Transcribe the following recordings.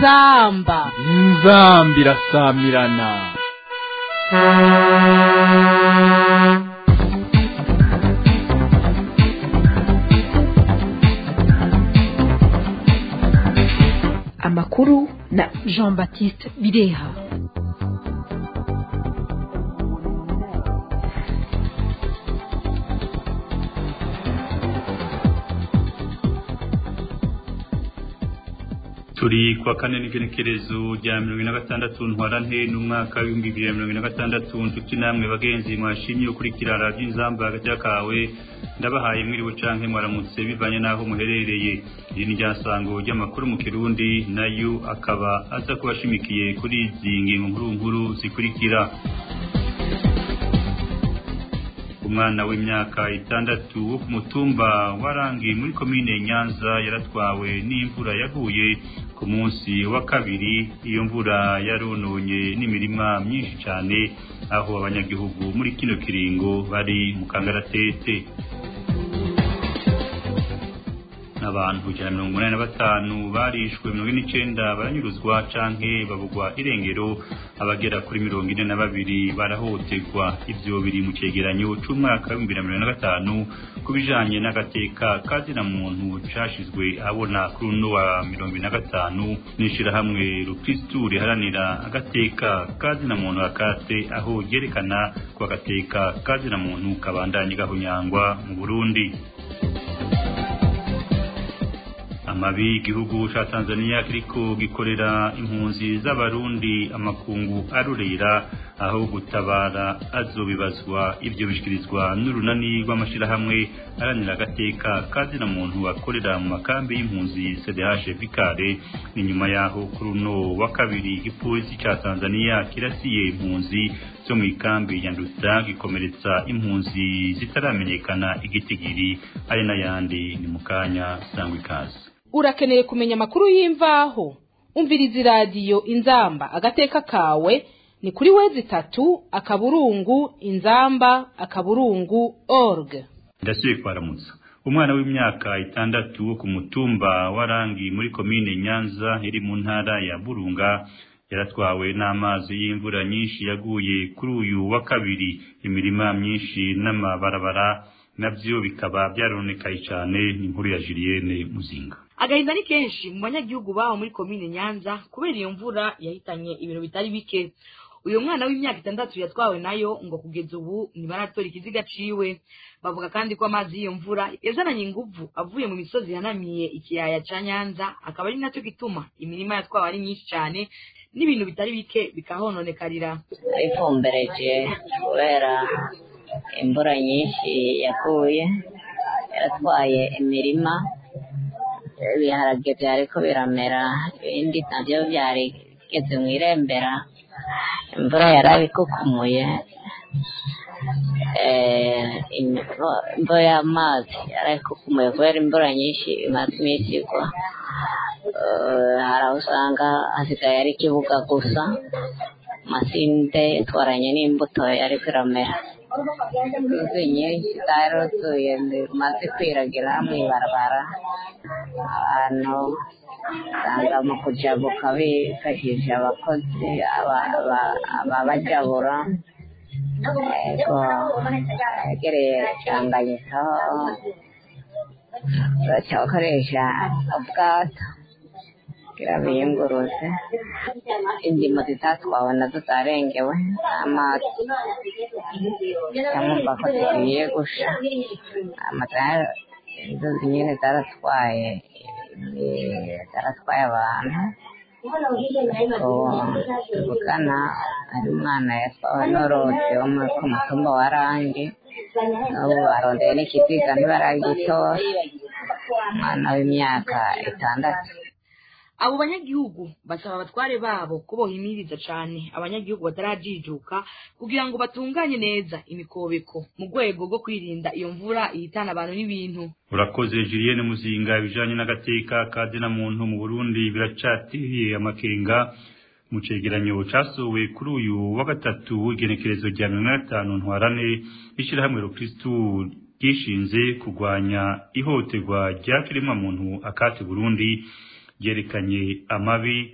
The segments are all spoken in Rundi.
inzamba irasamirana. Amakuru na Jean-Baptiste Bireha. Turi kwa kane n'igenekerezo rya 2026 ntwarante n'umwaka wa 2026 nshuti namwe bagenzi mwashimye ukurikira radio Inzamba hagati kawe ndabahaye mwiriwe canke mwaramutse bivanye naho muherereye. Iri ni ryasango ry'amakuru mu Kirundi nayo akaba aza kubashimikiye kuri izi ngingo nkuru zikurikira. Umwana w'imyaka 6 wo ku mutumba warangi muri komine Nyanza yaratwawe n'imvura yaguye ku munsi wa kabiri. Iyo mvura yarononye n'imirima myinshi cyane aho abanyagihugu muri kino kiringo bari mu kangaratete. Abantu 185 barishwe 19 baranyuruzwa canke babugwa irengero, abagera kuri 42 barahotegwa. Ivyo biri mu cegeranyo c'umwaka wa 2025 kubijanye n'agateka kazina muntu cashizwe abona kuri no wa 2025 nishira hamwe Rukristo riharanira agateka kazina muntu akate, aho yerekana kwa gateka kazina muntu kabandanye gahunyangwa mu Burundi. Amabi igihugu ca Tanzania kiriko gikorera impunzi z'abarundi amakungu arurera, aho gutabara azobibazwa. Ivyo bishikirizwa n'urunani rw'amashirahamwe aranira agateka kazina muntu akorera mu makambi y'impunzi CDH Vikare. Ni nyuma yaho kuri uno wa kabiri igipolisi ca Tanzania kirasiye impunzi zo mu ikambi ya Nduta gikomeretsa impunzi zitaramenyekana igitigiri. Ari n'ayandi ni mukanya sangwa ikaze. Urakeneye kumenya makuru y'imvaho? Umviriza radio Inzamba agateka kawe ni kuri wezi3:inzamba.org. Ndasubiye kwaramutsa. Umwana w'imyaka 6 wo ku mutumba warangi muri komine Nyanza iri mu ntara ya Burunga yaratwawe n'amazi y'imvura nyinshi yaguye kuri uyu wa kabiri. Imirima myinshi n'amabarabara navyo bikaba byaronekaye cyane. Inkuru ya Julienne Muzinga. Agahinda ni kenshi mu banyagihugu baho muri komine Nyanza kubera iyo mvura yahitanye ibintu bitari bike. Uyu mwana w'imyaka 6 yatwawe nayo ngo kugeza ubu ntibaratora ikiziga ciwe. Bavuga kandi ko amazi y'iyo mvura yazananye inguvu avuye mu misozi yanamiye ikiyaya ca Nyanza, akaba ari nacyo gituma imirima yatwawe ari myinshi cyane n'ibintu bitari bike bikahononekarira. Ifumbereje kubera imvura nyinshi yaguye yaratwaye imirima, ibiharage byariko biramera, ibindi navyo byarigeze mwirembera. Imvura yarabikukumuye, imvura y'amazi yarabikukumuye kubera imvura nyinshi imaze iminsi igwa. Hari aho usanga hasigaye ari ikibuga gusa, masinde yatwaranye n'imbuto yariko iramera. Inzuzi nyinshi zaruzuye zimaze kwiragira mw'ibarabara. Abantu usanga mu kujabuka bifashisha abakozi ababajabura. Ego yegereye Tanganyika bakoresha ubwato kugira biyunguruze. Indimo zitatwawe nazo zarengewe n'amazi, cyangwa ko zigiye gusha. Amatara inzuzi nyine zaratwaye abantu. Tuvugana ari umwana yatwawe n'uruzi wo ku mutumba wa Rangi, n'ubu barondeye n'ikiziga ntibaragitora. Umwana w'imyaka 6. Abo banyagihugu basaba abatware babo kubohimiriza cyane abanyagihugu batarajijuka kugira ngo batunganye neza imikobeko mu rwego rwo kwirinda iyo mvura ihitana abantu n'ibintu. Urakoze Julienne Muzinga. Bijanye n'agateka kazina muntu mu Burundi biracatiye amakenga. Mu cegeranyo casowe kuri uyu wa gatatu w'igenekerezo rya 2025 ntwarane ishirahamwe Rukristo gishinze kugwanya ihoterwa rya kiremwa muntu akate Burundi, yerekanye amabi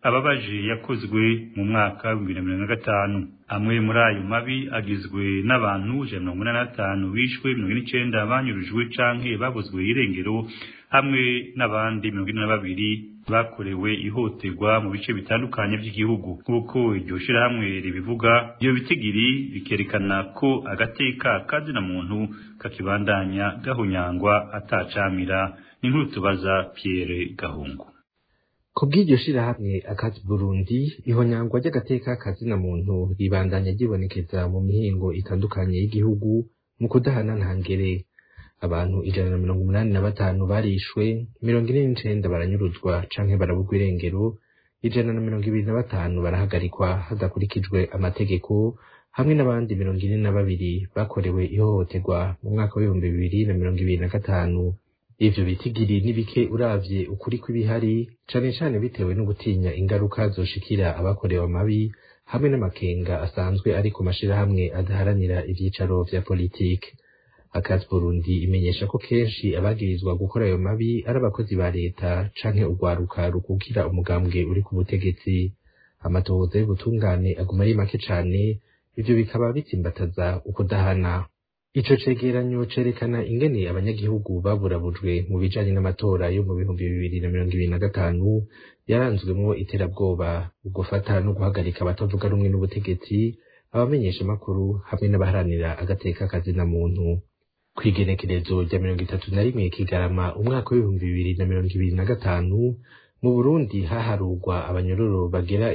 ababaje yakozwe mu mwaka wa 2025. Amwe muri ayo mabi agizwe n'abantu 185 bishwe, 19 banyurujwe canke babuzwe irengero, hamwe n'abandi 42 bakorewe ihoterwa mu bice bitandukanye by'igihugu. Kuko iryo shirahamwe ribivuga, iyo bitigiri bikerekana ko agateka kazina muntu kakibandanya gahunyangwa atacamira. N'inkuru tubaza Pierre Gahungu. Kubw'iryo shirahamwe Akati Burundi, ihonyangwa ry'agateka kazina muntu ribandanya ryibonekeza mu mihingo itandukanye y'igihugu mu kudahana ntangere. Abantu 185 barishwe, 49 baranyuruzwa canke barabugwa irengero, 125 barahagarikwa hadakurikijwe amategeko, hamwe n'abandi 42 bakorewe ihohoterwa mu mwaka wa 2025. Ivyo bitigiri nibike uravye ukuri kw'ibihari, cane cane bitewe n'ugutinya ingaruka zoshikira abakorewe amabi, hamwe n'amakenga asanzwe ari ku mashirahamwe adaharanira ivyicaro vya politike. Akati Burundi imenyesha ko kenshi abagirizwa gukora ayo mabi ari abakozi ba leta canke urwaruka rukukira umugambwe uri ku butegetsi. Amatohoza y'ubutungane aguma ari make cane, ivyo bikaba bitsimbataza ukudahana. Ico cegeranyo cerekana ingene abanyagihugu baburabujwe mu bijanye n'amatora yo mu 2025 yaranzwemwo iterabwoba, ugufata no guhagarika abatavuga rumwe n'ubutegetsi, abamenyesha makuru hamwe n'abaharanira agateka kazina muntu. Kwigenekerezo rya 31 Kigarama umwaka wa 2025 mu Burundi haharurwa abanyororo bagera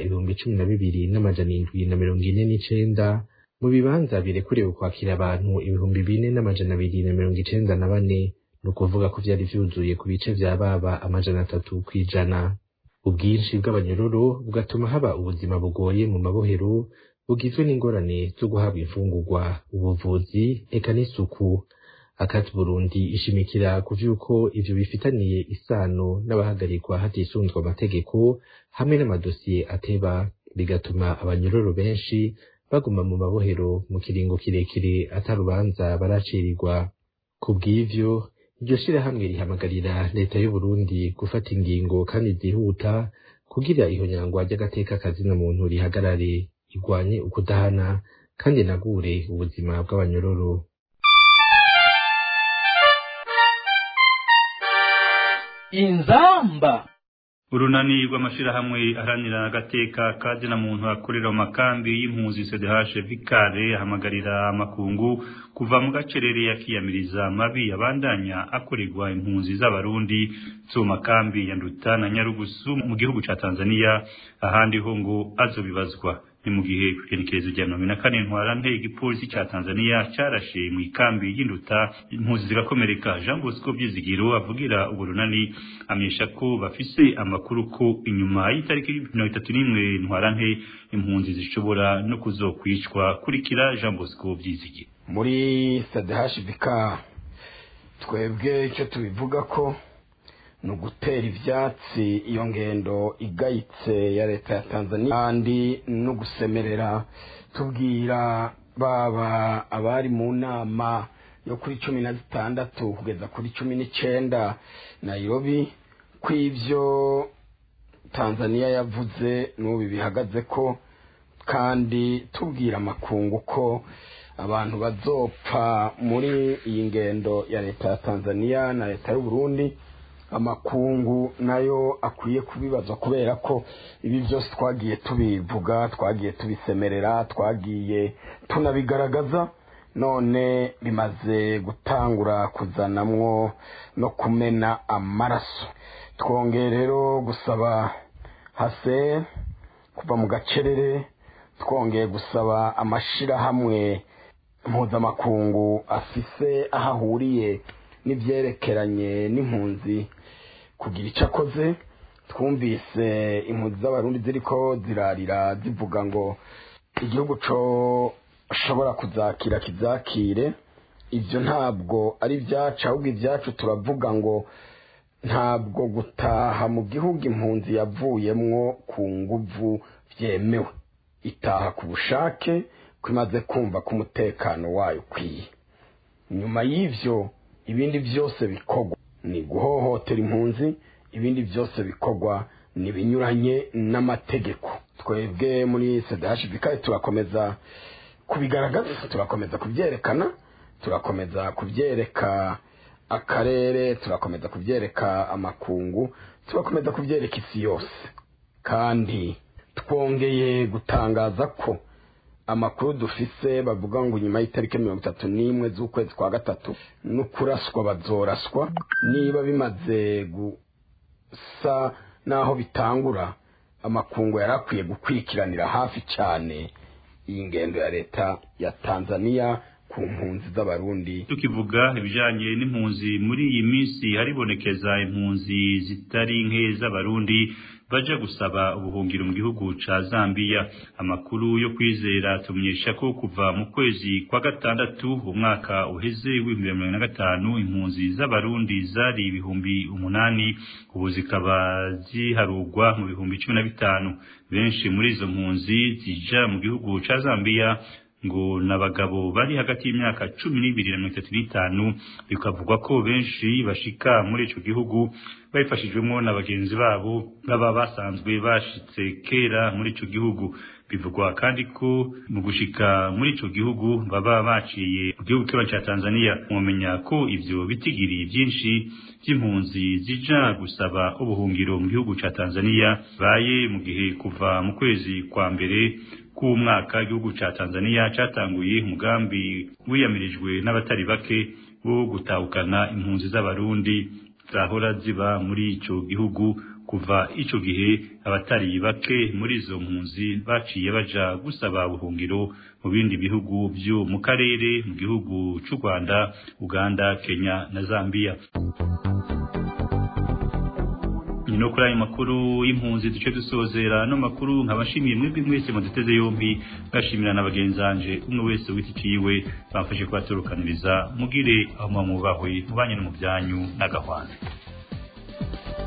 12,749 mu bibanza birekuriwe kwakira abantu 4,294, nukuvuga ko vyari vyuzuye ku bice vya baba 300 kwijana. Ubwinshi bw'abanyororo bugatuma haba ubuzima bugoye mu mabohero, bugizwe n'ingorane zo guhabwa imfungurwa, ubuvuzi, eka n'isuku. Akati Burundi ishimikira ku vyuko ivyo bifitaniye isano n'abahagarikwa hatisunzwe amategeko hamwe n'amadosiye ateba, bigatuma abanyororo benshi baguma mu mabohero mu kiringo kirekire atarubanza baracirirwa. Kubw'ivyo, iryo shirahamwe rihamagarira leta y'u Burundi gufata ingingo kandi zihuta kugira ihonyangwa ry'agateka kazina muntu rihagarare, igwanye ukudahana kandi inagure ubuzima bw'abanyororo. Inzamba. Urunani rw'amashirahamwe aharanira agateka kazina muntu akorera mu makambi y'impunzi CDH Vikare ahamagarira amakungu kuva mu gacerere yakiyamiriza mabi abandanya akorerwa impunzi z'abarundi zo makambi ya Nduta na Nyarugusu mu gihugu ca Tanzania, ahandi ho ngo azobibazwa. Ni mu gihe kwikerekezo rya 14 Ntwarante igipolisi ca Tanzania carashe mu ikambi y'Induta impunzi zigakomereka. Jean Bosco Byizigiro avugira uburunani amyesha ko bafise amakuru ko inyuma y'itariki 31 Ntwarante impunzi zishobora no kuzokwicwa. Kurikira Jean Bosco Byizigiro. Muri CDHVK twebwe icyo tubivuga ko no gutera ivyatsi iyo ngendo igayitse ya leta ya Tanzania, kandi no gusemerera tubwira baba abari mu nama yo kuri 16 kugeza kuri 19 Nairobi kw'ivyo Tanzania yavuze n'ubu bihagaze ko, kandi tubwira amakungu ko abantu bazopfa muri iyi ngendo ya leta ya Tanzania na leta y'u Burundi. Amakungu nayo akwiye kubibazwa, kubera ko ibi byose twagiye tubivuga, twagiye tubisemerera, twagiye tunabigaragaza, none bimaze gutangura kuzanamwo no kumena amaraso. Twongeye rero gusaba hase kuva mu gacerere, twongeye gusaba amashirahamwe mpuzamakungu afise ahahuriye n'ivyerekeranye n'impunzi kugira ico akoze. Twumvise impunzi z'abarundi ziriko zirarira zivuga ngo igihugu co shobora kuzakira kizakire. Ivyo ntabwo ari vyacu, ahubwo ivyacu turavuga ngo ntabwo gutaha mu gihugu impunzi yavuyemwo ku nguvu vyemewe, itaha ku bushake kwimaze kumva ko umutekano wayo ukwiye. Nyuma y'ivyo ibindi vyose bikorwa ni guhohotera impunzi, ibindi vyose bikorwa nibinyuranye n'amategeko. Twebwe muri CDHBK turakomeza kubigaragaza, turakomeza kubyerekana, turakomeza kubyereka akarere, turakomeza kubyereka amakungu, turakomeza kubyereka isi yose. Kandi twongeye gutangaza ko amakuru dufise bavuga ngo nyuma y'itariki 31 z'ukwezi kwa gatatu n'ukuraswa bazoraswa, niba bimaze gusa naho bitangura, amakungu yarakwiye gukwikiranira hafi cyane iyi ngendo ya leta ya Tanzania ku mpunzi z'abarundi. Tukivuga ibijanye n'impunzi, muri iyi minsi haribonekeza impunzi zitari nke z'abarundi baje gusaba ubuhungiro mu gihugu ca Zambia. Amakuru yo kwizera tumenyesha ko kuva mu kwezi kwa gatandatu umwaka uheze w'2025 impunzi z'abarundi zari 8,000, ubu zikaba ziharugwa mu 15,000. Benshi muri izo mpunzi zija mu gihugu ca Zambia ngo nabagabo bari hagati y'imyaka 12 na 35. Bikavugwa ko benshi bashika muri ico gihugu bayifashijwemo na bagenzi babo baba basanzwe bashitse kera muri ico gihugu. Bivugwa kandi ko mu gushika muri ico gihugu baba baciye mu gihugu cya Tanzania. Mumenya ko ivyo bitigiri byinshi by'impunzi zija gusaba ubuhungiro mu gihugu cya Tanzania baye mu gihe kuva mu kwezi kwa mbere k'umwaka igihugu cya Tanzania cyatanguye umugambi wiyamirijwe n'abatari bake wo gutahukana impunzi z'abarundi zahora ziba muri ico gihugu. Kuva ico gihe abatari bake muri izo mpunzi baciye baja gusaba ubuhungiro mu bindi bihugu byo mu karere, mu gihugu cy'u Rwanda, Uganda, Kenya na Zambia. Nino kuri ayo makuru y'impunzi duce dusozera no makuru nkabashimiye mwebwe mwese muduteze yombi, gashimira na bagenzanje umwe wese witiciwe bamfashe kwaturukaniriza. Mugire aho mubahwe mubanye no mu byanyu n'agahwana.